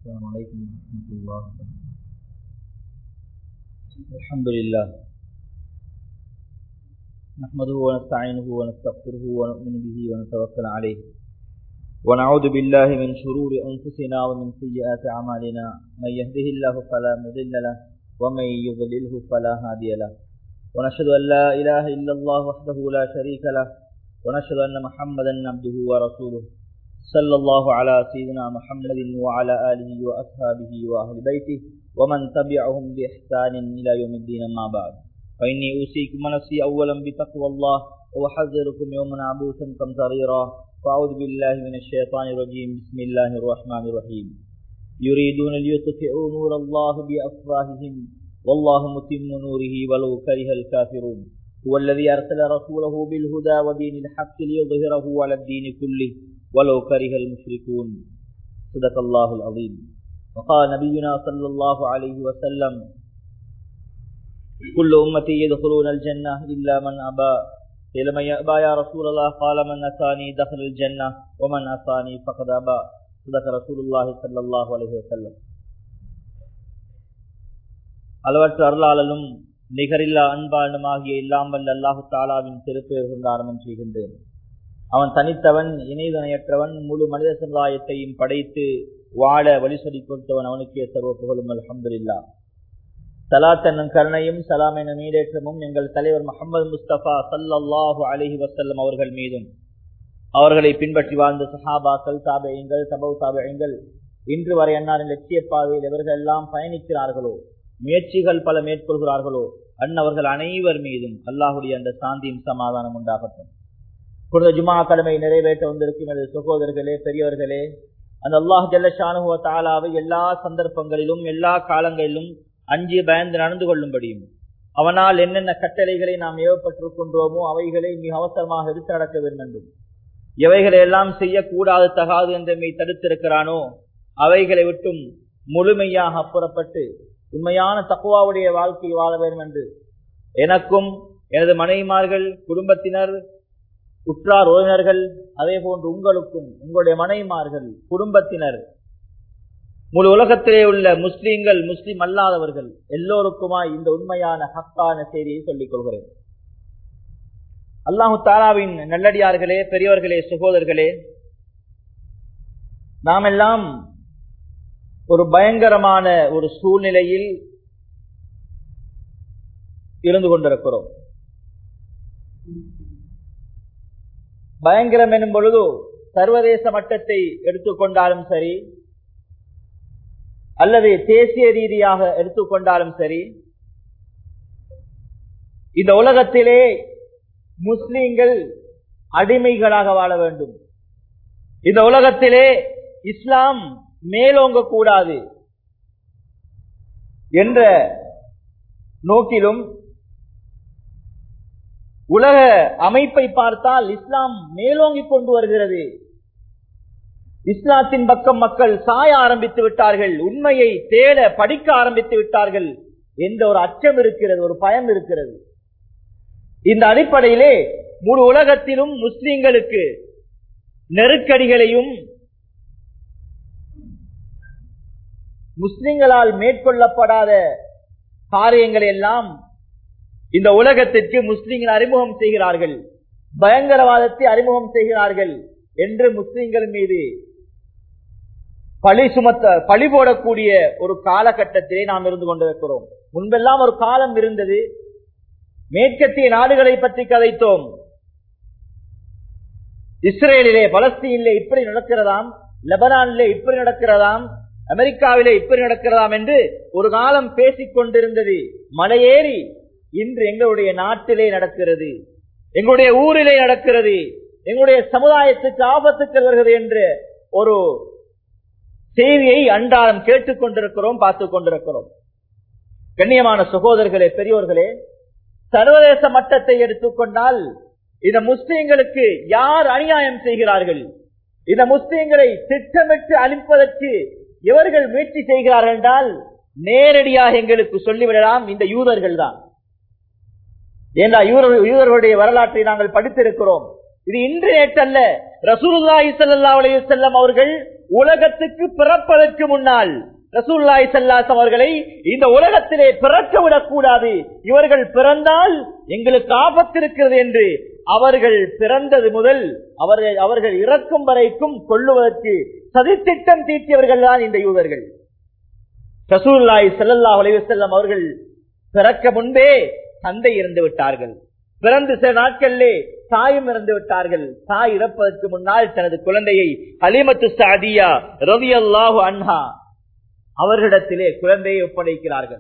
السلام عليكم ورحمة الله. الحمد لله نحمده ونستعينه ونستغفره ونؤمن به ونتوكل عليه ونعوذ بالله من شرور أنفسنا ومن سيئات أعمالنا من يهده الله فلا مضل له ومن يضلله فلا هادي له ونشهد أن لا إله إلا الله وحده لا شريك له ونشهد أن محمدا عبده ورسوله صلى الله على سيدنا محمد وعلى آله وأصحابه وأهل بيته ومن تبعهم بإحسان إلى يوم الدين ما بعد فإني أوصيكم ونفسي أولا بتقوى الله وأحذركم يوما عبوسا قمطريرا فأعوذ بالله من الشيطان الرجيم بسم الله الرحمن الرحيم يريدون ليطفئوا نور الله بأفواههم والله متم نوره ولو كره الكافرون هو الذي أرسل رسوله بالهدى ودين الحق ليظهره على الدين كله ولو كره المشركون صدق الله العظيم. وقال نبينا صلى الله عليه وسلم كل أمتي يدخلون الجنة إلا من أبى قيل من يأبى يا رسول الله قال من أتاني دخل الجنة ومن أتاني فقد أبى صدق رسول الله صلى الله عليه وسلم. அளவற்ற அருளாளனும் நிகரில்லா அன்பாளனுமாகிய இல்லாமல் அல்லாஹு தாலாவின் திருப்பெயர் கொண்டு ஆரம்பம் செய்கின்றேன். அவன் தனித்தவன், இணைதுணையற்றவன், முழு மனித சமுதாயத்தையும் படைத்து வாழ வழி சொல்லிக் கொடுத்தவன். அவனுக்கே சர்வ புகழும் அல்ஹம்துலில்லாஹ். ஸலாத் என்னும் கருணையும் சலாம் என்னும் ஈடேற்றமும் எங்கள் தலைவர் முஹம்மது முஸ்தபா ஸல்லல்லாஹு அலைஹி வஸல்லம் அவர்கள் மீதும் அவர்களை பின்பற்றி வாழ்ந்த சஹாபாக்கள், தாபிஈன்கள், தபவு தாபிஈன்கள், இன்று வரை அன்னாரின் லட்சிய பாதையில் எவர்கள் எல்லாம் பயணிக்கிறார்களோ, முயற்சிகள் பல மேற்கொள்கிறார்களோ, அன்னவர்கள் அனைவர் மீதும் அல்லாஹுடைய அந்த சாந்தியும் சமாதானம் உண்டாகட்டும். புனித ஜுமா கடமை நிறைவேற்ற வந்திருக்கும் எனது சகோதரர்களே, பெரியவர்களே, அந்த அல்லாஹ் ஜல்ல ஷானுஹு வ தஆலாவை எல்லா சந்தர்ப்பங்களிலும் எல்லா காலங்களிலும் அஞ்சி பயந்து நடந்து கொள்ளும்படியும், அவனால் என்னென்ன கட்டளைகளை நாம் ஏவப்பட்டிருக்கின்றோமோ அவைகளை மிக அவசரமாக எடுத்து நடக்க வேண்டும் என்றும், எவைகளை எல்லாம் செய்யக்கூடாது தகாது என்றமை தடுத்திருக்கிறானோ அவைகளை விட்டும் முழுமையாக அப்புறப்பட்டு உண்மையான தக்வாவுடைய வாழ்க்கை வாழ வேண்டும் என்று எனக்கும் எனது மனைவிமார்கள், குடும்பத்தினர், உற்றார் உறவினர்கள், அதே போன்று உங்களுக்கும் உங்களுடைய மனைவிமார்கள், குடும்பத்தினர், முழு உலகத்திலே உள்ள முஸ்லீம்கள், முஸ்லீம் அல்லாதவர்கள் எல்லோருக்குமாய் இந்த உண்மையான ஹக்கான செய்தியை சொல்லிக் கொள்கிறேன். அல்லாஹு தாலாவின் நல்லடியார்களே, பெரியவர்களே, சகோதரர்களே, நாம் எல்லாம் ஒரு பயங்கரமான ஒரு சூழ்நிலையில் இருந்து கொண்டிருக்கிறோம். பயங்கரம் எனும் பொழுது சர்வதேச மட்டத்தை எடுத்துக்கொண்டாலும் சரி, அல்லது தேசிய ரீதியாக எடுத்துக்கொண்டாலும் சரி, இந்த உலகத்திலே முஸ்லிம்கள் அடிமைகளாக வாழ வேண்டும். இந்த உலகத்திலே இஸ்லாம் மேலோங்க கூடாது என்ற நோக்கிலும், உலக அமைப்பை பார்த்தால் இஸ்லாம் மேலோங்கி கொண்டு வருகிறது. இஸ்லாத்தின் பக்கம் மக்கள் சாய ஆரம்பித்து விட்டார்கள், உண்மையை தேட படிக்க ஆரம்பித்து விட்டார்கள் என்ற ஒரு அச்சம் இருக்கிறது, ஒரு பயம் இருக்கிறது. இந்த அடிப்படையிலே முழு உலகத்திலும் முஸ்லிம்களுக்கு நெருக்கடிகளையும் முஸ்லிம்களால் மேற்கொள்ளப்படாத காரியங்களை எல்லாம் இந்த உலகத்திற்கு முஸ்லிம்கள் அறிமுகம் செய்கிறார்கள், பயங்கரவாதத்தை அறிமுகம் செய்கிறார்கள் என்று முஸ்லிம்கள் மீது பழி போடக்கூடிய ஒரு காலகட்டத்திலே நாம் இருந்து கொண்டிருக்கிறோம். முன்பெல்லாம் ஒரு காலம் இருந்தது, மேற்கத்திய நாடுகளை பற்றி கதைத்தோம். இஸ்ரேலிலே, பலஸ்தீனிலே இப்படி நடக்கிறதாம், லெபனானிலே இப்படி நடக்கிறதாம், அமெரிக்காவிலே இப்படி நடக்கிறதாம் என்று ஒரு காலம் பேசிக் கொண்டிருந்தது. மலையேறி இன்று எங்களுடைய நாட்டிலே நடக்கிறது, எங்களுடைய ஊரிலே நடக்கிறது, எங்களுடைய சமுதாயத்துக்கு ஆபத்துக்கள் வருகிறது என்ற ஒரு செய்தியை அன்றாடம் கேட்டுக் கொண்டிருக்கிறோம், பார்த்துக் கொண்டிருக்கிறோம். கண்ணியமான சகோதரர்களே, பெரியோர்களே, சர்வதேச மட்டத்தை எடுத்துக்கொண்டால் இந்த முஸ்லிம்களுக்கு யார் அநியாயம் செய்கிறார்கள், இந்த முஸ்லிம்களை திட்டமிட்டு அழிப்பதற்கு எவர்கள் முயற்சி செய்கிறார்கள் என்றால் நேரடியாக எங்களுக்கு சொல்லிவிடலாம், இந்த யூதர்கள் தான். ஏன்னா யூதர்களுடைய வரலாற்றை நாங்கள் படித்திருக்கிறோம். இது இன்று நேற்றல்ல. ரசூலுல்லாஹி ஸல்லல்லாஹு அலைஹி வஸல்லம் அவர்கள் உலகத்துக்கு பிறப்பதற்கு முன்னால் ரசூலுல்லாஹி ஸல்லல்லாஹு அலைஹி அவர்களை இந்த உலகத்திலே பிறக்க விடக்கூடாது, இவர்கள் பிறந்தால் எங்களுக்கு ஆபத்து இருக்கிறது என்று அவர்கள் பிறந்தது முதல் அவர்கள் இறக்கும் வரைக்கும் கொல்லுவதற்கு சதித்திட்டம் தீட்டியவர்கள் தான் இந்த யூதர்கள். ரசூலுல்லாஹி ஸல்லல்லாஹு அலைஹி வஸல்லம் அவர்கள் பிறக்க முன்பே தந்தை இறந்து விட்டார்கள். பிறந்து சில நாட்களிலே தாயும் இறந்து விட்டார்கள். தாய் இறப்பதற்கு முன்னால் தனது குழந்தையை ஹலீமத்து ஸஅதியா ரலியல்லாஹு அன்ஹா அவர்களிடத்திலே குழந்தையை ஒப்படைக்கிறார்கள்.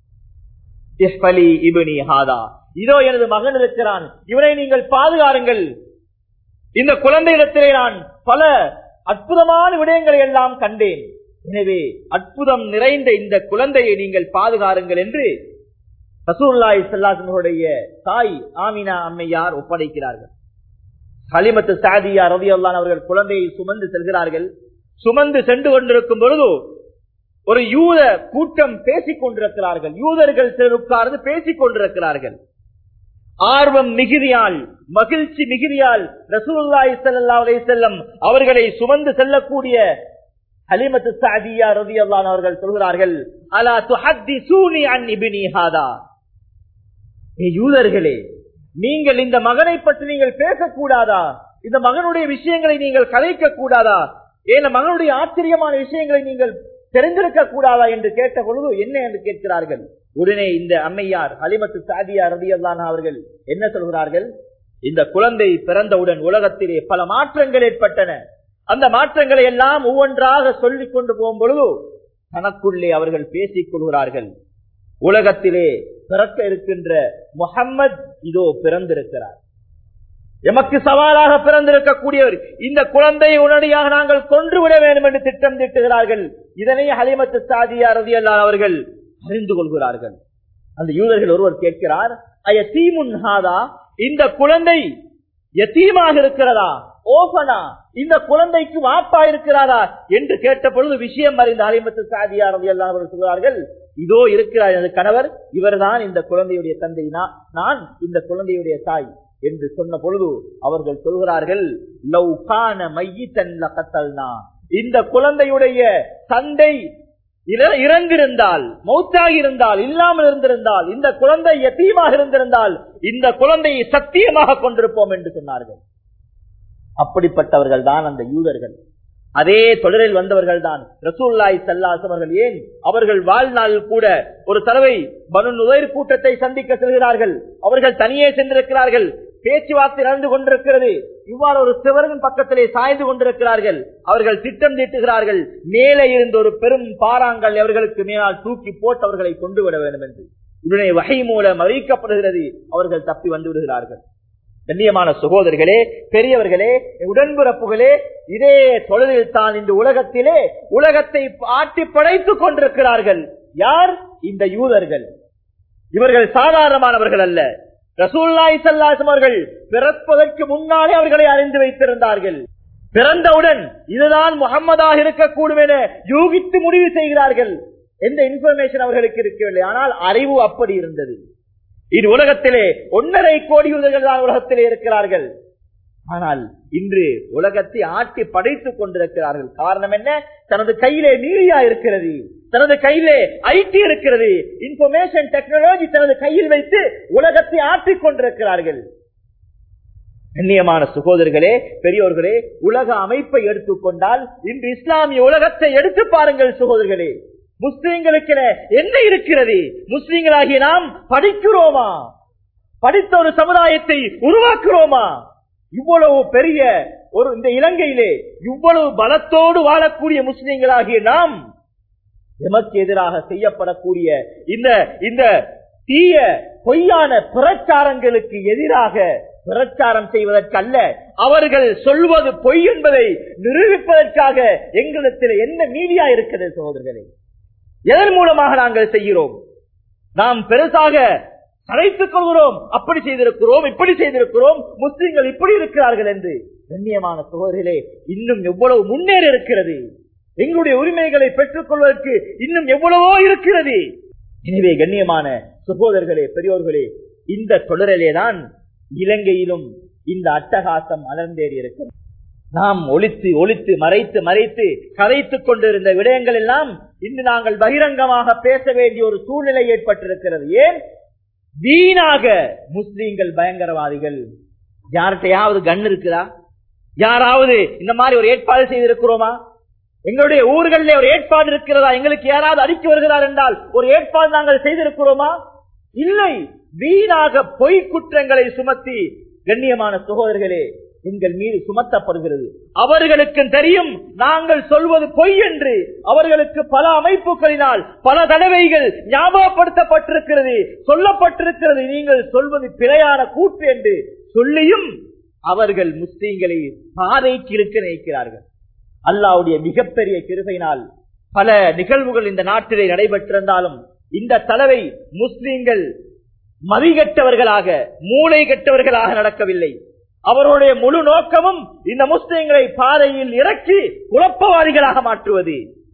இஸ்பலி இப்னி ஹாதா, இதோ எனது மகன் இருக்கிறான், இவனை நீங்கள் பாதுகாருங்கள். இந்த குழந்தையிடத்திலே நான் பல அற்புதமான விடயங்களை எல்லாம் கண்டேன், எனவே அற்புதம் நிறைந்த இந்த குழந்தையை நீங்கள் பாதுகாருங்கள் என்று ரசூலுல்லாஹி ஸல்லல்லாஹு அலைஹி வஸல்லம் தாய் ஆமினா அம்மையார் ஒப்படைக்கிறார்கள். ஹலீமத்து ஸஅதியா ரலியல்லாஹு அன்ஹா அவர்கள் குழந்தையை சுமந்து செல்கிறார்கள். சுமந்து சென்று கொண்டிருக்கும் பொழுது ஒரு யூத கூட்டம் பேசிக் கொண்டிருக்கிறார்கள். யூதர்கள் சிலர் உட்கார்ந்து பேசிக் கொண்டிருக்கிறார்கள். ஆர்வம் மிகுதியால், மகிழ்ச்சி மிகுதியால் ரசூலுல்லாஹி ஸல்லல்லாஹு அலைஹி வஸல்லம் அவர்களை சுமந்து செல்லக்கூடிய ஹலீமத்து ஸஅதியா ரலியல்லாஹு அன்ஹா அவர்கள் சொல்கிறார்கள், அலா துஹத்திஸூனி அன் இப்னி ஹாதா, யூதர்களே, நீங்கள் இந்த மகனை பற்றி நீங்கள் பேசக்கூடாதா? இந்த மகனுடைய விஷயங்களை நீங்கள் கலைக்க கூடாதா? ஏன் மகனுடைய ஆச்சரியமான விஷயங்களை நீங்கள் தெரிந்திருக்க கூடாதா என்று கேட்ட பொழுது என்ன என்று கேட்கிறார்கள். உடனே இந்த அம்மையார் ஹலீமத்து ஸஅதியா ரலியல்லாஹு அன்ஹா அவர்கள் என்ன சொல்கிறார்கள், இந்த குழந்தை பிறந்தவுடன் உலகத்திலே பல மாற்றங்கள் ஏற்பட்டன. அந்த மாற்றங்களை எல்லாம் ஒவ்வொன்றாக சொல்லிக் கொண்டு போகும் பொழுது தனக்குள்ளே அவர்கள் பேசிக் கொள்கிறார்கள். உலகத்திலே பிறக்க இருக்கின்ற முஹம்மது இதோ பிறந்திருக்கிறார், எமக்கு சவாலாக பிறந்திருக்கக்கூடியவர், இந்த குழந்தையை உடனடியாக நாங்கள் கொன்றுவிட வேண்டும் என்று திட்டம் தீட்டுகிறார்கள். இதனை ஹலீமத்து ஸஅதியா ரலியல்லாஹு அவர்கள் அறிந்து கொள்கிறார்கள். அந்த யூதர்கள் ஒருவர் கேட்கிறார், அயதீமுன் ஹாதா, இந்த குழந்தை யதீமாக இருக்கிறதா, ஓபனா, இந்த குழந்தைக்கு வாப்பா இருக்கிறாரா என்று கேட்ட பொழுது விஷயம் அறிந்த ஹலீமத்து ஸஅதியா ரலியல்லாஹு அவர்கள் சொல்கிறார்கள், இதோ இருக்கிறார் எனது கணவர், இவர்தான் இந்த குழந்தையுடைய தந்தை, நான் இந்த குழந்தையுடைய தாய் என்று சொன்ன பொழுது அவர்கள் சொல்கிறார்கள், லவ் கான மையிதன் லகத்தல்னா, இந்த குழந்தையுடைய தந்தை இறந்திருந்தால், மௌத்தாகி இருந்தால், இல்லாமல் இருந்திருந்தால், இந்த குழந்தை யதீமாக இருந்திருந்தால் இந்த குழந்தையை சத்தியமாக கொண்டிருப்போம் என்று சொன்னார்கள். அப்படிப்பட்டவர்கள் தான் அந்த யூதர்கள். அதே தொடரில் வந்தவர்கள் தான் ரசூலுல்லாஹி ஸல்லல்லாஹு அலைஹி வஸல்லம். ஏன் அவர்கள் வாழ்நாள் கூட ஒரு தடவை பனு நுதைர் கூட்டத்தை சந்திக்க செல்கிறார்கள். அவர்கள் தனியே சென்றிருக்கிறார்கள். பேச்சுவார்த்தை நடந்து கொண்டிருக்கிறது. இவ்வாறு ஒரு சிவரின் பக்கத்திலே சாய்ந்து கொண்டிருக்கிறார்கள். அவர்கள் திட்டம் தீட்டுகிறார்கள், மேலே இருந்த ஒரு பெரும் பாறாங்கல் அவர்களுக்கு மேலால் தூக்கி போட்டு அவர்களை கொண்டு விட வேண்டும் என்று. உடனே வஹி மூலம் அறிவிக்கப்படுகிறது, அவர்கள் தப்பி வந்து விடுகிறார்கள். கண்ணியமான சகோதரர்களே, பெரியவர்களே, உடன்பிறப்புகளே, இதே தொழிலில் தான் இந்த உலகத்திலே உலகத்தை ஆட்டி படைத்துக் கொண்டிருக்கிறார்கள். யார்? இந்த யூதர்கள். இவர்கள் சாதாரணமானவர்கள் அல்ல. ரசூலுல்லாஹி ஸல்லல்லாஹு அலைஹி வஸல்லம் அவர்கள் பிறப்பதற்கு முன்னாலே அவர்களை அறிந்து வைத்திருந்தார்கள். பிறந்தவுடன் இதுதான் முஹம்மதாக இருக்கக்கூடும் என யூகித்து முடிவு செய்கிறார்கள். எந்த இன்ஃபர்மேஷன் அவர்களுக்கு இருக்கவில்லை, ஆனால் அறிவு அப்படி இருந்தது. இது உலகத்திலே 1.5 கோடி யூதர்கள் தான் உலகத்திலே இருக்கிறார்கள். ஆனால் இன்று உலகத்தை ஆட்டி படைத்துக் கொண்டிருக்கிறார்கள். காரணம் என்ன? தனது கையிலே மீடியா இருக்கிறது, தனது கையிலே ஐடி இருக்கிறது, இன்ஃபர்மேஷன் டெக்னாலஜி தனது கையில் வைத்து உலகத்தை ஆட்டிக் கொண்டிருக்கிறார்கள். கண்ணியமான சகோதரர்களே, பெரியோர்களே, உலக அமைப்பை எடுத்துக்கொண்டால் இன்று இஸ்லாமிய உலகத்தை எடுத்து பாருங்கள் சகோதரர்களே. முஸ்லிம்களுக்கு என்ன இருக்கிறது? முஸ்லிம்களாகிய நாம் படிக்கிறோமா? படித்த ஒரு சமுதாயத்தை உருவாக்குறோமா? இவ்வளவு பெரிய ஒரு இந்த இலங்கையிலே இவ்வளவு பலத்தோடு வாழக்கூடிய முஸ்லிம்களாகிய நாம் எமக்கு எதிராக செய்யப்படக்கூடிய இந்த தீய பொய்யான பிரச்சாரங்களுக்கு எதிராக பிரச்சாரம் செய்வதற்கல்ல, அவர்கள் சொல்வது பொய் என்பதை நிரூபிப்பதற்காக எங்களிடத்தில் என்ன மீடியா இருக்கிறது சகோதரர்களே? எதன் மூலமாக நாங்கள் செய்கிறோம்? நாம் பெருசாக அழைத்துக் கொள்கிறோம், அப்படி செய்திருக்கிறோம், இப்படி செய்திருக்கிறோம், முஸ்லிம்கள் இப்படி இருக்கிறார்கள் என்று. கண்ணியமான சகோதரர்களே, இன்னும் எவ்வளவு முன்னேறி இருக்கிறது. எங்களுடைய உரிமைகளை பெற்றுக் கொள்வதற்கு இன்னும் எவ்வளவோ இருக்கிறது. எனவே கண்ணியமான சகோதரர்களே, பெரியோர்களே, இந்த தொடரிலே தான் இலங்கையிலும் இந்த அட்டகாசம் அலர்ந்தேறி இருக்கிறது. நாம் ஒளித்து ஒளித்து மறைத்து மறைத்து கதைத்துக் கொண்டிருந்த விடயங்கள் எல்லாம் இன்று நாங்கள் பகிரங்கமாக பேச வேண்டிய ஒரு சூழ்நிலை ஏற்பட்டிருக்கிறது. ஏன்? வீணாக முஸ்லீம்கள் பயங்கரவாதிகள். யார்கிட்டையாவது கண் இருக்குதா? யாராவது இந்த மாதிரி ஒரு ஏற்பாடு செய்திருக்கிறோமா? எங்களுடைய ஊர்களிலே ஒரு ஏற்பாடு இருக்கிறதா? எங்களுக்கு யாராவது அடிக்க வருகிறார் என்றால் ஒரு ஏற்பாடு நாங்கள் செய்திருக்கிறோமா? இல்லை. வீணாக பொய் குற்றங்களை சுமத்தி கண்ணியமான சகோதரர்களே எங்கள் மீது சுமத்தப்படுகிறது. அவர்களுக்கு தெரியும் நாங்கள் சொல்வது பொய் என்று. அவர்களுக்கு பல அமைப்புகளினால் பல தடவைகள் ஞாபகப்படுத்தப்பட்டிருக்கிறது, சொல்லப்பட்டிருக்கிறது, நீங்கள் சொல்வது பிழையான கூற்று என்று சொல்லியும் அவர்கள் முஸ்லீம்களை பாதைக்கு இருக்க நினைக்கிறார்கள். அல்லாஹ்வுடைய மிகப்பெரிய கிருபையினால் பல நிகழ்வுகள் இந்த நாட்டிலே நடைபெற்றிருந்தாலும் இந்த தடவை முஸ்லீம்கள் மதிகெட்டவர்களாக மூளை கெட்டவர்களாக நடக்கவில்லை. அவருடைய முழு நோக்கமும் இந்த முஸ்லிம்களை பாதையில் இறக்கி குழப்பவாதிகளாக மாற்றுவது.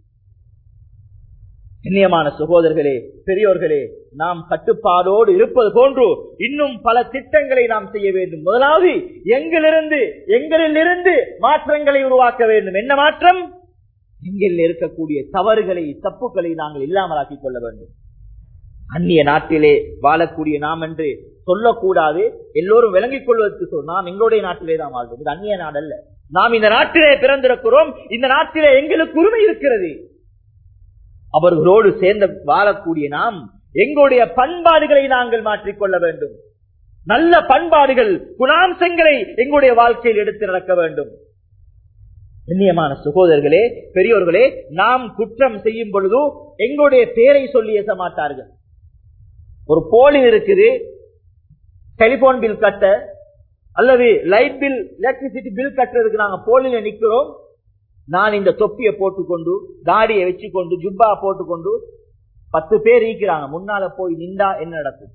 கண்ணியமான சகோதரர்களே, பெரியோர்களே, நாம் கட்டுப்பாடோடு இருப்பது போன்று இன்னும் பல திட்டங்களை நாம் செய்ய வேண்டும். முதலாவது எங்களிலிருந்து மாற்றங்களை உருவாக்க வேண்டும். என்ன மாற்றம்? எங்களில் இருக்கக்கூடிய தவறுகளை தப்புக்களை நாங்கள் இல்லாமலாக்கிக் கொள்ள வேண்டும். அந்நிய நாட்டிலே வாழக்கூடிய நாம் என்று சொல்லக்கூடாது. எல்லோரும் விளங்கிக் கொள்வதற்கு நாம் எங்களுடைய நாட்டிலே தான் வாழ்வோம். இது அந்நிய நாடு அல்ல. நாம் இந்த நாட்டிலே பிறந்திருக்கிறோம். இந்த நாட்டிலே எங்களுக்கு உரிமை இருக்கிறது. அவர்களோடு சேர்ந்து வாழக்கூடிய நாம் எங்களுடைய பண்பாடுகளை நாங்கள் மாற்றிக்கொள்ள வேண்டும். நல்ல பண்பாடுகள், குணாம்சங்களை எங்களுடைய வாழ்க்கையில் எடுத்து நடக்க வேண்டும். கண்ணியமான சகோதரர்களே, பெரியோர்களே, நாம் குற்றம் செய்யும் பொழுது எங்களுடைய பேரை சொல்லி ஏச மாட்டார்கள். ஒரு போலி இருக்குது, டெலிபோன் பில் கட்ட அல்லது லைட் பில், எலக்ட்ரிசிட்டி பில் கட்டுறதுக்கு நாங்க போலில நிக்கிறோம். நான் இந்த தொப்பியை போட்டுக்கொண்டு தாடியை வச்சுக்கொண்டு ஜுப்பா போட்டுக்கொண்டு 10 பேர் இருக்கிறாங்க. முன்னால போய் நின்றா என்ன நடக்கும்?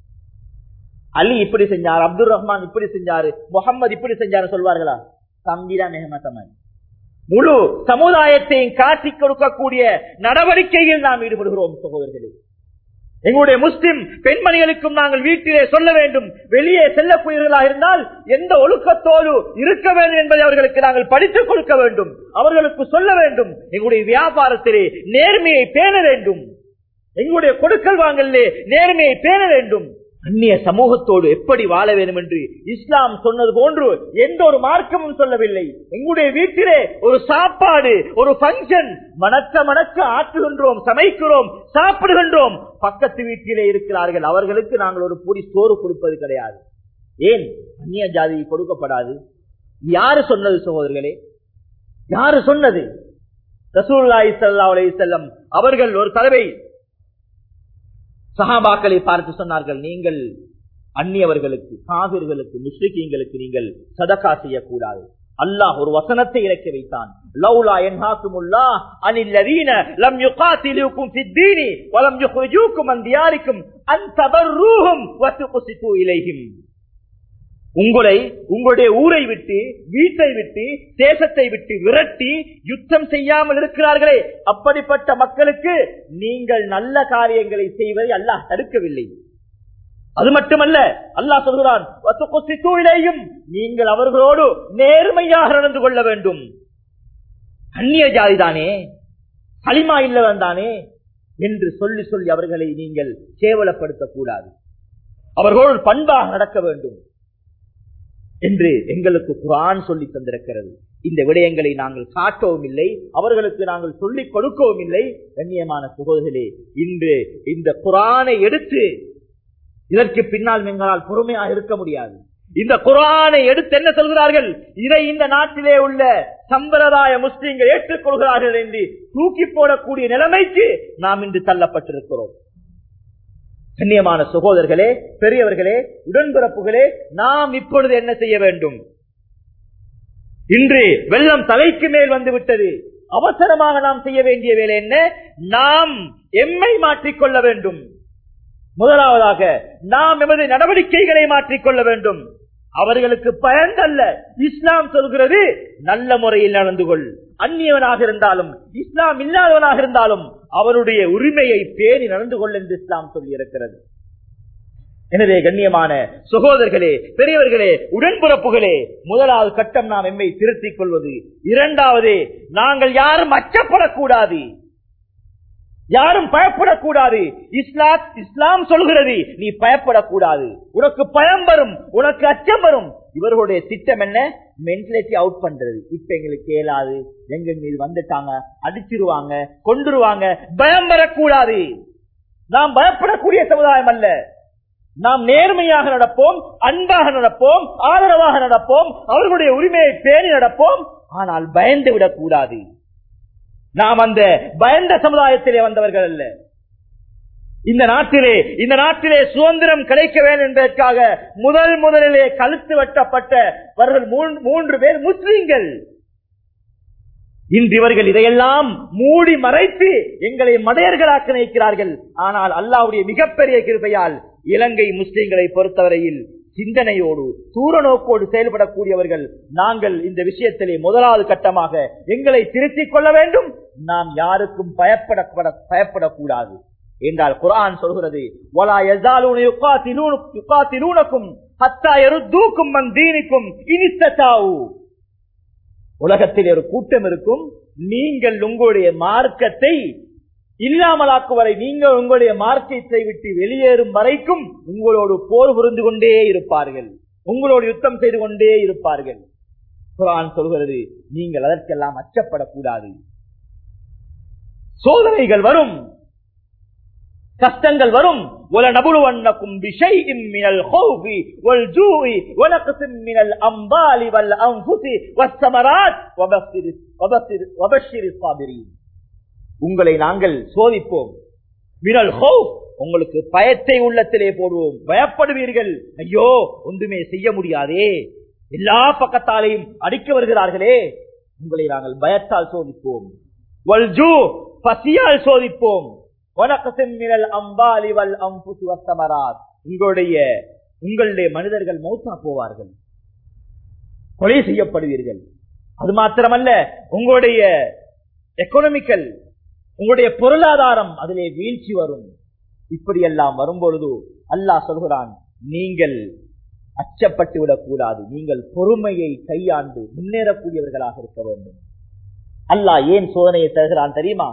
அலி இப்படி செஞ்சார், அப்துல் ரஹ்மான் இப்படி செஞ்சாரு, முகமது இப்படி செஞ்சாரு சொல்வார்களா? தம்பிதான் நேமத்தமன். முழு சமுதாயத்தையும் காட்டிக் கொடுக்கக்கூடிய நடவடிக்கையில் நாம் ஈடுபடுகிறோம் சகோதரர்களே. எங்களுடைய முஸ்லிம் பெண்மணிகளுக்கும் நாங்கள் வீட்டிலே சொல்ல வேண்டும். வெளியே செல்லக்கூடியவர்களாக இருந்தால் எந்த ஒழுக்கத்தோடு இருக்க வேண்டும் என்பதை அவர்களுக்கு நாங்கள் படித்துக் கொடுக்க வேண்டும். அவர்களுக்கு சொல்ல வேண்டும். எங்களுடைய வியாபாரத்திலே நேர்மையை பேண வேண்டும். எங்களுடைய கொடுக்கல் வாங்கலே நேர்மையை பேண வேண்டும். அந்நிய சமூகத்தோடு எப்படி வாழ வேண்டும் என்று இஸ்லாம் சொன்னது போன்று எந்த ஒரு மார்க்கமும் சொல்லவில்லை. எங்களுடைய வீட்டிலே ஒரு சாப்பாடு, ஒரு பங்கன், மணக்க ஆற்றுகின்றோம், சமைக்கிறோம், சாப்பிடுகின்றோம். பக்கத்து வீட்டிலே இருக்கிறார்கள், அவர்களுக்கு நாங்கள் ஒரு பொடி சோறு கொடுப்பது கிடையாது. ஏன்? அந்நிய ஜாதி கொடுக்கப்படாது. யாரு சொன்னது சகோதரர்களே? யாரு சொன்னது? ரசூலுல்லாஹி ஸல்லல்லாஹு அலைஹி வஸல்லம் அவர்கள் ஒரு தடவை சஹாபாக்களை பார்த்து சொன்னார்கள், நீங்கள் அந்நியவர்களுக்கு, காபிர்களுக்கு, முஸ்லிக்கீங்களுக்கு நீங்கள் சதகா செய்யக்கூடாது. அல்லாஹ் ஒரு வசனத்தை இறக்கி வைத்தான். லௌலா யன்ஹாகுமுல்லாஹ் அனில்லதீன லம் யுகாத்திலுக்கும் ஃபித்தீனி வலம் யுக்ரிஜூக்கும் அன் தியாரிக்கும் அன் தபர்ரூஹும் வதுக்ஸிது இலைஹிம். உங்களுடைய ஊரை விட்டு, வீட்டை விட்டு, தேசத்தை விட்டு விரட்டி யுத்தம் செய்யாமல் இருக்கிறார்களே, அப்படிப்பட்ட மக்களுக்கு நீங்கள் நல்ல காரியங்களை செய்வதை அல்லாஹ் தடுக்கவில்லை. அது மட்டுமல்ல, அல்லாஹ் சொல்கிறான், நீங்கள் அவர்களோடு நேர்மையாக நடந்து கொள்ள வேண்டும். அந்நிய ஜாதிதானே, களிமா இல்லவன் தானே என்று சொல்லி சொல்லி அவர்களை நீங்கள் கேவலப்படுத்தக் கூடாது. அவர்களோடு பண்பாக நடக்க வேண்டும் என்று எங்களுக்கு குர்ஆன் சொல்லி தந்திருக்கிறது. இந்த விடயங்களை நாங்கள் காட்டவும் இல்லை, அவர்களுக்கு நாங்கள் சொல்லிக் கொடுக்கவும் இல்லை. கண்ணியமான சகோதரர்களே, இன்று இந்த குர்ஆனை எடுத்து இதற்கு பின்னால் எங்களால் பொறுமையாக இருக்க முடியாது. இந்த குர்ஆனை எடுத்து என்ன சொல்கிறார்கள்? இதை இந்த நாட்டிலே உள்ள சம்பிரதாய முஸ்லிம்கள் ஏற்றுக்கொள்கிறார்கள் என்று தூக்கி போடக்கூடிய நிலைமைக்கு நாம் இன்று தள்ளப்பட்டிருக்கிறோம். கண்ணியமான சகோதரர்களே, பெரியவர்களே, உடன்பிறப்புகளே, நாம் இப்பொழுது என்ன செய்ய வேண்டும்? இன்று வெள்ளம் தலைக்கு மேல் வந்து விட்டது. அவசரமாக நாம் செய்ய வேண்டிய வேலை என்ன? நாம் எம்மை மாற்றிக்கொள்ள வேண்டும். முதலாவதாக நாம் எமது நடவடிக்கைகளை மாற்றிக்கொள்ள வேண்டும். அவர்களுக்கு பயந்தல்ல. இஸ்லாம் சொல்கிறது, நல்ல முறையில் நடந்து கொள். அந்நியவனாக இருந்தாலும் இஸ்லாம் இல்லாதவனாக இருந்தாலும் அவருடைய உரிமையை பேணி நடந்து கொள் என்று இஸ்லாம் சொல்லி இருக்கிறது. எனவே கண்ணியமான சகோதரர்களே, பெரியவர்களே, உடன்பிறப்புகளே, முதலாவது கட்டம் நாம் எம்மை திருத்திக் கொள்வது. இரண்டாவது, நாங்கள் யாரும் அச்சப்படக்கூடாது, யாரும் பயப்படக்கூடாது. இஸ்லாம் சொல்கிறது நீ பயப்படக்கூடாது, உனக்கு பயம் வரும், உனக்கு அச்சம் வரும். இவர்களுடைய திட்டம் என்ன? மென்டாலிட்டி அவுட் பண்றது. இப்ப எங்களுக்கு கேளாது, எங்க மீது வந்துட்டாங்க, அடிச்சிருவாங்க, கொண்டுருவாங்க, பயம் வரக்கூடாது. நாம் பயப்படக்கூடிய சமுதாயம் அல்ல. நாம் நேர்மையாக நடப்போம், அன்பாக நடப்போம், ஆதரவாக நடப்போம், அவர்களுடைய உரிமையை பேணி நடப்போம். ஆனால் பயந்து விடக்கூடாது. நாம் அந்த பயந்த சமுதாயத்திலே வந்தவர்கள் அல்ல. இந்த நாட்டிலே சுதந்திரம் கிடைக்க வேண்டும் என்பதற்காக முதலிலே கழுத்து வெட்டப்பட்டவர்கள் 3 பேர் முஸ்லிம்கள். இன்று இவர்கள் இதையெல்லாம் மூடி மறைத்து எங்களை மடையர்களாக்க நினைக்கிறார்கள். ஆனால் அல்லாஹ்வுடைய மிகப்பெரிய கிருபையால் இலங்கை முஸ்லிம்களை பொறுத்தவரையில் சிந்தனையோடு தூர நோக்கோடு செயல்படக்கூடியவர்கள். நாங்கள் இந்த விஷயத்திலே முதலாவது கட்டமாக எங்களை திருத்திக் கொள்ள வேண்டும். நாம் யாருக்கும் பயப்படக்கூடாது என்றால் குர்ஆன் சொல்கிறது, வலா யஸாலூன யுகாத்திலூனகும் ஹத்தா யருத்தூக்கும் அன் தீனிக்கும் இன் இஸ்ததாஊ. உலகத்தில் ஒரு கூட்டம் இருக்கும், நீங்கள் உங்களுடைய மார்க்கத்தை இல்லாமலாக்கும் வரை, நீங்கள் உங்களுடைய மார்க்கத்தை விட்டு வெளியேறும் வரைக்கும் உங்களோடு போர் புரிந்து கொண்டே இருப்பார்கள், உங்களோடு யுத்தம் செய்து கொண்டே இருப்பார்கள். குர்ஆன் சொல்கிறது நீங்கள் அதற்கெல்லாம் அச்சப்படக்கூடாது. சோதனைகள் வரும், கஷ்டங்கள் வரும். وَلَنَبْلُوَنَّكُمْ بِشَيْءٍ مِنَ الْخَوْفِ وَالْجُوعِ وَنَقْصٍ مِنَ الْأَمْوَالِ وَالْأَنْفُسِ وَالثَّمَرَاتِ وَبَشِّرِ الصَّابِرِينَ. உங்களை நாங்கள் சோதிப்போம். மினல் ஹௌஃப், உங்களுக்கு பயத்தை உள்ளத்திலே போடுவோம், பயப்படுவீர்கள். ஐயோ ஒன்றுமே செய்ய முடியாதே, எல்லா பக்கத்தாலையும் அடிக்க வருகிறார்களே, உங்களை நாங்கள் பயத்தால் சோதிப்போம். வல்ஜூ, பசியால் சோதிப்போம். உங்களுடைய மனிதர்கள் மௌத்தா போவார்கள், கொலை செய்யப்படுவீர்கள். அது மாத்திரமல்ல, உங்களுடைய எக்கனாமிக்கல், உங்களுடைய பொருளாதாரம் அதிலே வீழ்ச்சி வரும். இப்படியெல்லாம் வரும்பொழுது அல்லாஹ் சொல்கிறான், நீங்கள் அச்சப்பட்டு விடக்கூடாது, நீங்கள் பொறுமையை கையாண்டு முன்னேறக்கூடியவர்களாக இருக்க வேண்டும். அல்லாஹ் ஏன் சோதனையை தருகிறான் தெரியுமா?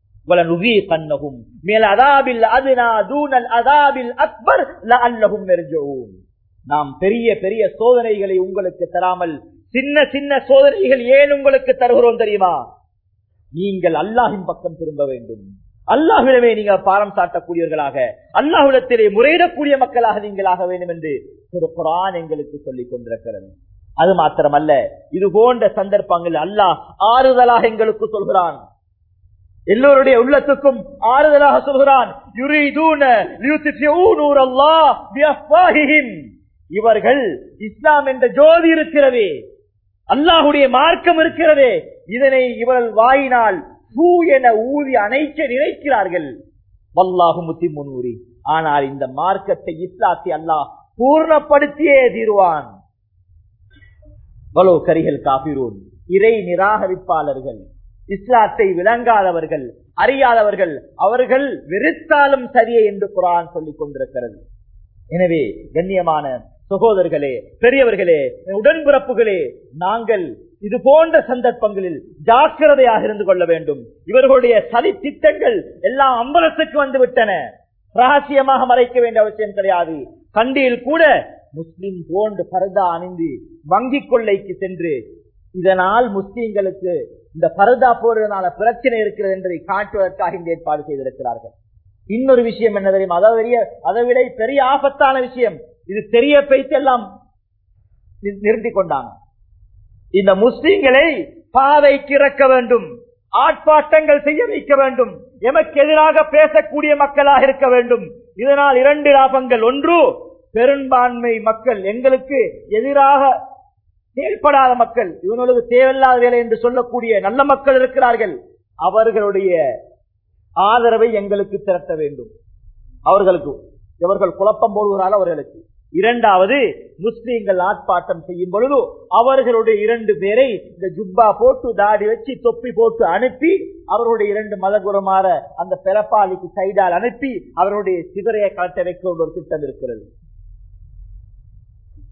நாம் பெரிய பெரிய சோதனைகளை உங்களுக்கு தராமல் சின்ன சின்ன சோதனைகள் ஏன் உங்களுக்கு தருகிறோம் தெரியுமா? நீங்கள் அல்லாஹ்வின் பக்கம் திரும்ப வேண்டும், அல்லாஹ்விடமே நீங்கள் பாரம் சாட்டக்கூடியவர்களாக, அல்லாஹ்விடத்திலே முறையிடக்கூடிய மக்களாக நீங்கள் ஆக வேண்டும் என்று குர்ஆன் எங்களுக்கு சொல்லிக் கொண்டிருக்கிறது. அது மாத்திரமல்ல, இது போன்ற சந்தர்ப்பங்கள் அல்லாஹ் ஆறுதலாக எங்களுக்கு சொல்கிறான், எல்லோருடைய உள்ளத்துக்கும் ஆறுதலாக சொல்கிறான். இவர்கள் இஸ்லாம் என்ற ஜோதி இருக்கிறதே, அல்லாஹுடைய மார்க்கம் இருக்கிறதே, இதனை இவர்கள் வாயினால் பூ என ஊதி அணைக்க நினைக்கிறார்கள். வல்லாஹு முத்திம்மு நூரி, ஆனால் இந்த மார்க்கத்தை இஸ்லாத்தை அல்லாஹ் பூர்ணப்படுத்தியே தீருவான். வலோ கரிகள் காபிரூன், இறை நிராகரிப்பாளர்கள், இஸ்லாத்தை விளங்காதவர்கள், அறியாதவர்கள், அவர்கள் வெறுத்தாலும் சரியே என்று குர்ஆன் சொல்லிக் கொண்டிருக்கிறது. எனவே கண்ணியமான சகோதரர்களே, பெரியவர்களே, உடன்பிறப்புகளே, நாங்கள் இது போன்ற சந்தர்ப்பங்களில் ஜாக்கிரதையாக இருந்து கொள்ள வேண்டும். இவர்களுடைய சதி திட்டங்கள் எல்லாம் அம்பலத்துக்கு வந்து விட்டன, ரகசியமாக மறைக்க வேண்டிய அவசியம் கிடையாது. கண்டியில் கூட முஸ்லிம் போன்று பர்தா அணிந்து வங்கி கொள்ளைக்கு சென்று, இதனால் முஸ்லிம்களுக்கு இந்த பர்தா போடுறதுனால பிரச்சனை இருக்கிறது என்பதை காட்டுவதற்காக இந்த ஏற்பாடு செய்திருக்கிறார்கள். இன்னொரு விஷயம் என்ன தெரியும்? அதை விட பெரிய ஆபத்தான விஷயம், இது தெரிய பேச்சு எல்லாம் நிறுத்தி கொண்டாங்க. இந்த முஸ்லிம்களை பாதைக்கு இறக்க வேண்டும், ஆர்ப்பாட்டங்கள் செய்ய வைக்க வேண்டும், எமக்கு எதிராக பேசக்கூடிய மக்களாக இருக்க வேண்டும். இதனால் 2 லாபங்கள். ஒன்று, பெரும்பான்மை மக்கள், எங்களுக்கு எதிராக செயல்படாத மக்கள், இவங்களுக்கு தேவையில்லாத வேலை என்று சொல்லக்கூடிய நல்ல மக்கள் இருக்கிறார்கள், அவர்களுடைய ஆதரவை எங்களுக்கு திரட்ட வேண்டும். அவர்கள் குழப்பம் போடுவதால் அவர்களுக்கு. இரண்டாவது, முஸ்லீம்கள் ஆர்ப்பாட்டம் செய்யும் பொழுது அவர்களுடைய 2 பேரை இந்த ஜுப்பா போட்டு தாடி வச்சு தொப்பி போட்டு அனுப்பி, அவருடைய 2 மதகுரமாற அந்த பெறப்பாளிக்கு சைடால் அனுப்பி அவருடைய சிகரையை கலட்ட வைக்க ஒரு திட்டம் இருக்கிறது.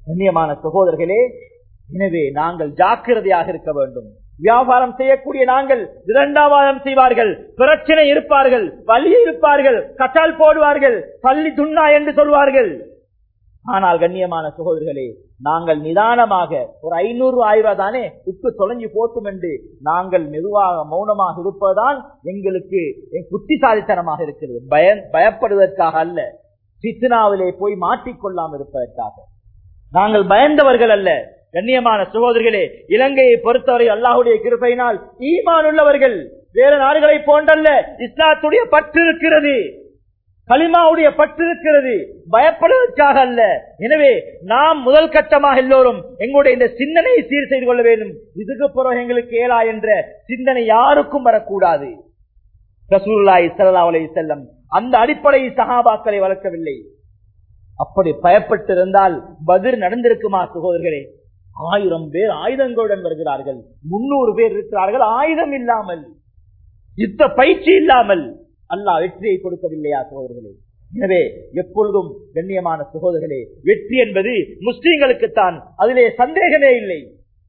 கண்ணியமான சகோதரர்களே, எனவே நாங்கள் ஜாக்கிரதையாக இருக்க வேண்டும். வியாபாரம் செய்யக்கூடிய நாங்கள் இரண்டாவாதம் செய்வார்கள், பிரச்சனை இருப்பார்கள், வலி இருப்பார்கள், கட்டால் போடுவார்கள், பள்ளி துண்ணா என்று சொல்வார்கள். ஆனால் கண்ணியமான சகோதரர்களே, நாங்கள் நிதானமாக ஒரு 500-1000 தானே உப்பு தொலைஞ்சு போட்டும் என்று நாங்கள் மெதுவாக மௌனமாக இருப்பதுதான் எங்களுக்கு புத்திசாலித்தனமாக இருக்கிறது. பயப்படுவதற்காக அல்ல, ஃபித்னாவிலே போய் மாட்டிக்கொள்ளாமல் இருப்பதற்காக. நாங்கள் பயந்தவர்கள் அல்ல. கண்ணியமான சகோதரர்களே, இலங்கையை பொறுத்தவரை அல்லாஹ்வுடைய கிருபையினால் ஈமான் உள்ளவர்கள். வேறு நாடுகளை போன்றல்ல, இஸ்லாத்துடைய பற்று இருக்கிறது, கலிமாவுடைய பற்று இருக்கிறது, பயப்படுவதற்காக அல்ல. எனவே நாம் முதல் கட்டமாக எல்லோரும் எங்களுடைய இந்த சிந்தனையை சீர் செய்து கொள்ள வேண்டும். இதுக்கு பிறகு எங்களுக்கு ஏலா என்ற சிந்தனை யாருக்கும் வரக்கூடாது. ரசூலுல்லாஹி ஸல்லல்லாஹு அலைஹி வஸல்லம் அந்த அடிப்படையில் சஹாபாக்களை வளர்க்கவில்லை. அப்படி பயப்பட்டு இருந்தால் பத்ர் நடந்திருக்குமா சகோதரர்களே? 1000 பேர் ஆயுதங்களுடன் வருகிறார்கள், 300 பேர் இருக்கிறார்கள் ஆயுதம் இல்லாமல், யுத்த பயிற்சி இல்லாமல். அல்லாஹ் வெற்றியை கொடுக்கவில்லையா சகோதரர்களே? எனவே எப்பொழுதும் கண்ணியமான சகோதரர்களே, வெற்றி என்பது முஸ்லிம்களுக்குத்தான், அதிலே சந்தேகமே இல்லை.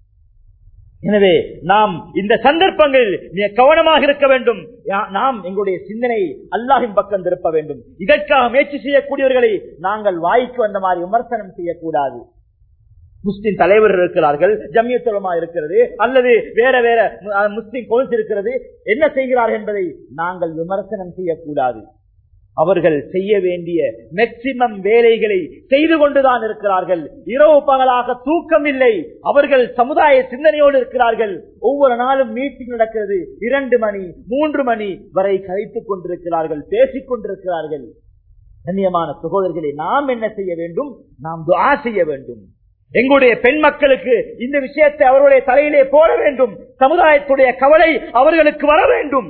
எனவே நாம் இந்த சந்தர்ப்பங்களில் கவனமாக இருக்க வேண்டும். நாம் எங்களுடைய சிந்தனை அல்லாஹ்வின் பக்கம் திருப்ப வேண்டும். இதற்காக முயற்சி செய்யக்கூடியவர்களை நாங்கள் வாய்க்கு வந்த மாதிரி விமர்சனம் செய்யக்கூடாது. முஸ்லிம் தலைவர்கள் இருக்கிறார்கள், ஜமியத் உலமா இருக்கிறது, அல்லது வேற வேற முஸ்லிம் கவுன்சில் இருக்கிறது, என்ன செய்கிறார்கள் என்பதை நாங்கள் விமர்சனம் செய்யக்கூடாது. அவர்கள் செய்ய வேண்டிய மேக்சிமம் வேலைகளை செய்து கொண்டுதான் இருக்கிறார்கள். இரவு பகலாக தூக்கம் இல்லை. அவர்கள் சமுதாய சிந்தனையோடு இருக்கிறார்கள். ஒவ்வொரு நாளும் மீட்டிங் நடக்கிறது, 2 மணி 3 மணி வரை கழித்துக் கொண்டிருக்கிறார்கள், பேசிக் கொண்டிருக்கிறார்கள். கண்ணியமான சகோதரர்களே, நாம் என்ன செய்ய வேண்டும்? நாம் துஆ செய்ய வேண்டும். எங்களுடைய பெண் மக்களுக்கு இந்த விஷயத்தை அவர்களுடைய தலையிலே போட வேண்டும். சமுதாயத்துடைய கவலை அவர்களுக்கு வர வேண்டும்.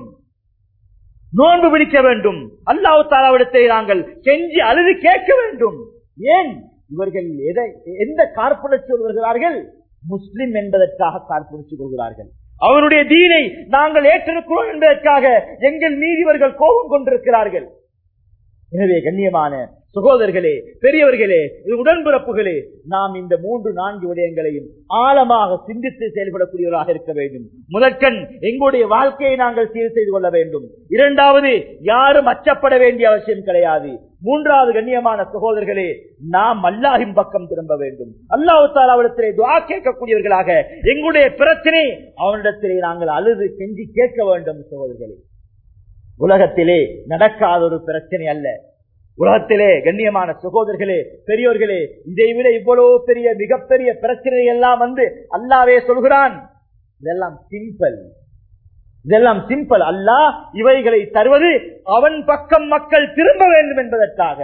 நோன்பு பிடிக்க வேண்டும். அல்லாஹ் தஆலாவிடத்தை நாங்கள் கெஞ்சி அழுது கேட்க வேண்டும். ஏன் இவர்கள் எந்த கார்புணர்ச்சி வருகிறார்கள்? முஸ்லிம் என்பதற்காக கார்புணர்ச்சி கொள்கிறார்கள். அவருடைய தீனை நாங்கள் ஏற்றிருக்கிறோம் என்பதற்காக எங்கள் மீது இவர்கள் கோபம் கொண்டிருக்கிறார்கள். எனவே கண்ணியமான சகோதரர்களே, பெரியவர்களே, உடன்பிறப்புகளே, நாம் இந்த 3-4 விடயங்களையும் ஆழமாக சிந்தித்து செயல்படக்கூடியவராக இருக்க வேண்டும். முதற்கண் எங்களுடைய வாழ்க்கையை நாங்கள் சீர் செய்து கொள்ள வேண்டும். இரண்டாவது, யாரும் அச்சப்பட வேண்டிய அவசியம் கிடையாது. மூன்றாவது, கண்ணியமான சகோதரர்களே, நாம் அல்லாஹ்வின் பக்கம் திரும்ப வேண்டும். அல்லாஹ் தஆலாவிடத்திலே துஆ கேட்கக்கூடியவர்களாக எங்களுடைய பிரச்சனை அவனிடத்திலே நாங்கள் அழுது கெஞ்சி கேட்க வேண்டும். சகோதரர்களே, உலகத்திலே நடக்காத ஒரு பிரச்சனை அல்ல. உலகத்திலே கண்ணியமான சகோதரர்களே, பெரியோர்களே, இதைவிட இவ்வளவு பெரிய மிகப்பெரிய பிரச்சனை எல்லாம் அல்லாஹ்வே சொல்கிறான், இதெல்லாம் சிம்பிள், இதெல்லாம் சிம்பிள். அல்லாஹ் இவைகளை தருவது அவன் பக்கம் மக்கள் திரும்ப வேண்டும் என்பதற்காக.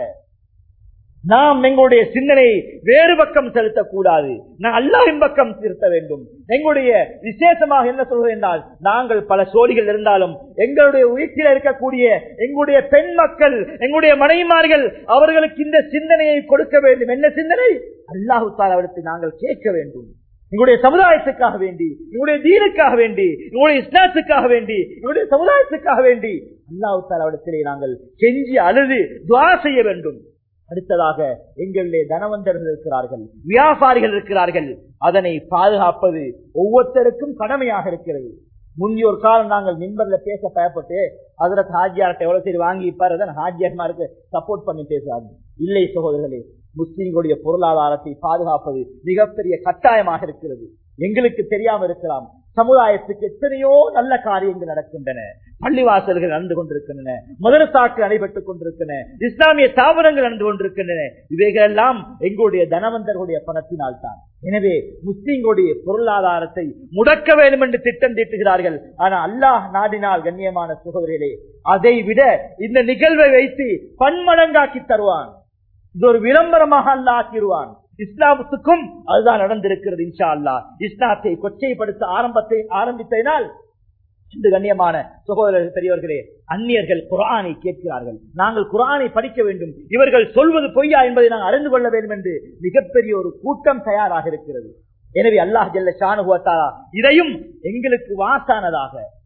நாம் எங்களுடைய சிந்தனையை வேறு பக்கம் செலுத்தக்கூடாது. நான் அல்லாஹ்வின் பக்கம் திருத்த வேண்டும். எங்களுடைய விசேஷமாக என்ன சொல்வது என்றால், நாங்கள் பல சோழிகள் இருந்தாலும் எங்களுடைய வீட்டில் இருக்கக்கூடிய எங்களுடைய பெண் மக்கள், எங்களுடைய மனைவிமார்கள், அவர்களுக்கு இந்த சிந்தனையை கொடுக்க வேண்டும். என்ன சிந்தனை? அல்லாஹ் தஆலாவிடத்தில் நாங்கள் கேட்க வேண்டும். எங்களுடைய சமுதாயத்துக்காக வேண்டி, எங்களுடைய தீனுக்காக வேண்டி, எங்களுடைய இஸ்லாத்துக்காக வேண்டி, எங்களுடைய சமுதாயத்துக்காக வேண்டி அல்லாஹ் தஆலாவிடத்திலே நாங்கள் கெஞ்சி அழுது துஆ செய்ய வேண்டும். அடுத்ததாக, எங்களிலே தனவந்தர்கள் இருக்கிறார்கள், வியாபாரிகள் இருக்கிறார்கள். அதனை பாதுகாப்பது ஒவ்வொருத்தருக்கும் கடமையாக இருக்கிறது. முன்னியோர் காலம் நாங்கள் மிம்பர்ல பேச பயப்பட்டு ஹஜ்ரத் ஹாஜியார்ட்ட எவ்வளவு சரி வாங்கி இருப்பாரு, ஹாஜியார்மாருக்கு சப்போர்ட் பண்ணி பேசுறாங்க. இல்லை சகோதரர்களே, முஸ்லிம்களுடைய பொருளாதாரத்தை பாதுகாப்பது மிகப்பெரிய கட்டாயமாக இருக்கிறது. எங்களுக்கு தெரியாம இருக்கலாம், சமுதாயத்துக்கு எத்தனையோ நல்ல காரியங்கள் நடக்கின்றன. பள்ளிவாசல்கள் நடந்து கொண்டிருக்கின்றன, மதரசாக்கள் நடைபெற்றுக் கொண்டிருக்கின்றன, இஸ்லாமிய ஸ்தாபனங்கள் நடந்து கொண்டிருக்கின்றன. இவைகள் எல்லாம் எங்களுடைய தனவந்தர்களுடைய பணத்தினால் தான். எனவே முஸ்லிம்களுடைய பொருளாதாரத்தை முடக்க வேண்டும் என்று திட்டம் தீட்டுகிறார்கள். ஆனால் அல்லாஹ் நாடினால் கண்ணியமான சகோதரர்களே, அதை விட இந்த நிகழ்வை வைத்து பன்மடங்காக்கி தருவான். இது ஒரு விளம்பரமாக அல்லாஹ் ஆக்கிடுவான். இஸ்லாமுக்கும் அதுதான் நடந்திருக்கிறது. இன்ஷா அல்லாஹ் இஸ்லாத்தை கொச்சைப்படுத்த ஆரம்பித்ததினால் இந்த கண்ணியமான சகோதரர்கள், பெரியவர்களே, அந்நியர்கள் குர்ஆனை கேட்கிறார்கள். நாங்கள் குர்ஆனை படிக்க வேண்டும், இவர்கள் சொல்வது பொய்யா என்பதை நாங்கள் அறிந்து கொள்ள வேண்டும் என்று மிகப்பெரிய ஒரு கூட்டம் தயாராக இருக்கிறது. எனவே அல்லாஹ் ஜல்ல ஷானுஹு வ தஆலா இதையும் எங்களுக்கு வாசானதாக,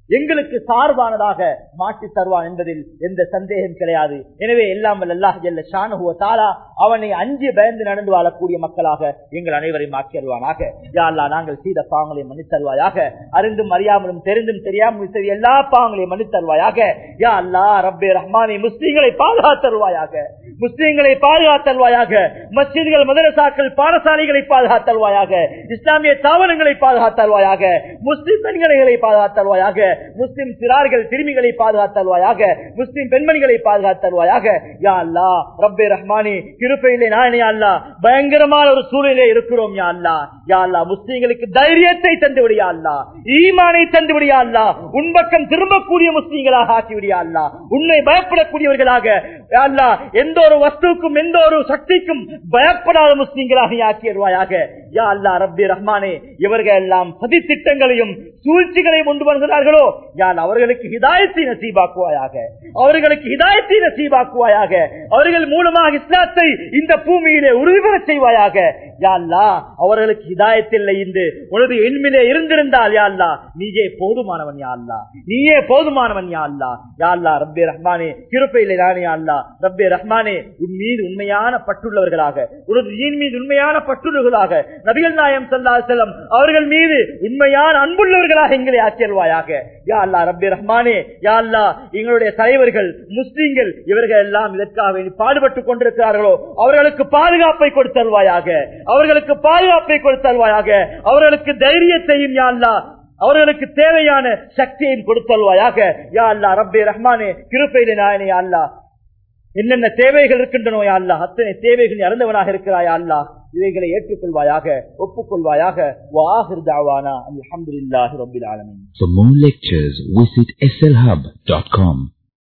எங்களுக்கு சார்பானதாக மாற்றி தருவான் என்பதில் எந்த சந்தேகம் கிடையாது. எனவே எல்லாம் வல்ல அல்லாஹ் ஜல்ல ஷானஹு வ தஆலா அவனை அஞ்சி பயந்து நடந்து வாழக்கூடிய மக்களாக எங்கள் அனைவரையும் ஆக்கி அருள்வானாக. யா அல்லாஹ் நாங்கள் செய்த பாவங்களை மன்னித்தருவாயாக. அறிந்தும் அறியாமலும் தெரிந்தும் தெரியாமலும் செய்த எல்லா பாவங்களையும் மன்னித்தருவாயாக. யா அல்லாஹ் ரப்பே ரஹ்மானே முஸ்லிம்களை பாதுகாத்தருவாயாக. முஸ்லிம்களை பாதுகாத்தல்வாயாக. மஸ்ஜித்கள், மதரசாக்கள், பாடசாலைகளை பாதுகாத்தல்வாயாக. இஸ்லாமிய தாவரங்களை பாதுகாத்தல்வாயாக. முஸ்லிம் பெண்களை பாதுகாத்தல்வாயாக. முஸ்லிம் சிறார்கள் சிறுமிகளை பாதுகாத்தல்வாயாக. முஸ்லிம் பெண்மணிகளை பாதுகாத்தல்வாயாக. யா அல்லாஹ் ரப்பே ரஹ்மானே கிருபையிலே நானே அல்லாஹ் பயங்கரமான ஒரு சூழலிலே இருக்கிறோம். யா அல்லாஹ் யா அல்லாஹ் முஸ்லிம்களுக்கு தைரியத்தை தந்து விடியா அல்லாஹ், ஈமானை தந்து விடியா அல்லாஹ், உன் பக்கம் திரும்பக்கூடிய முஸ்லிம்களாக ஆக்கி விடியா அல்லாஹ், உன்னை பயப்படக்கூடியவர்களாக யா அல்லாஹ் எந்த ஒரு வஸ்துக்கும் எந்த ஒரு சக்திக்கும் பயப்படாத முஸ்லிம்களாக ஆக்கிடுவாயாக. யா அல்லாஹ் ரப்பே ரஹ்மானே இவர்கள் எல்லாம் சதி திட்டங்களையும் சூழ்ச்சிகளையும் கொண்டு வருகிறார்களோ யா அல்லாஹ் அவர்களுக்கு ஹிதாயத்தை நசீபாக்குவாயாக. அவர்களுக்கு ஹிதாயத்தை நசீபாக்குவாயாக. அவர்கள் மூலமாக இஸ்லாத்தை இந்த பூமியிலே உறுதிபெற செய்வாயாக. யா அல்லாஹ் அவர்களுக்கு ஹிதாயத்தில் இருந்து உனது எண்மிலே இருந்திருந்தால் யா அல்லாஹ் நீயே போதுமானவன். யா அல்லாஹ் நீயே போதுமானவன். யா அல்லாஹ் யா அல்லாஹ் ரப்பே ரஹ்மானே கிருபையிலே நானே யா அல்லாஹ் ரப்பே ரஹ்மானே உன் மீது உண்மையான பற்றுள்ளவர்களாக, உனது தீன் மீது உண்மையான பற்றுள்ளவர்களாக, நபிகள் நாயகம் ஸல்லல்லாஹு அலைஹி வஸல்லம் அவர்கள் மீது உண்மையான அன்புள்ளவர்களாக எங்களை ஆக்கியல்வாயாக. யா அல்லாஹ் ரப்பே ரஹ்மானே யா அல்லாஹ் எங்களுடைய தலைவர்கள் முஸ்லிம்கள் இவர்கள் எல்லாம் இதற்காக பாடுபட்டுக் கொண்டிருக்கிறார்களோ அவர்களுக்கு பாதுகாப்பை கொடுத்தல்வாயாக. அவர்களுக்கு பாதுகாப்பை கொடுத்தல்வாயாக. அவர்களுக்கு தைரியத்தையும் யா அல்லாஹ் அவர்களுக்கு தேவையான சக்தியையும் கொடுத்தல்வாயாக. யா அல்லாஹ் ரப்பே ரஹ்மானே கிருபையிலே நாயனே யா அல்லாஹ் என்னென்ன தேவைகள் இருக்கின்றனோ யா அல்லாஹ் அத்தனை தேவைகள் அறிந்தவனாக இருக்கிறாயா அல்லாஹ் இவைகளை ஏற்றுக்கொள்வாயாக, ஒப்புக்கொள்வாயாக. வஆஹிர் தஅவானா அல்ஹம்துலில்லாஹி ரப்பில் ஆலமீன். For more lectures visit slhub.com.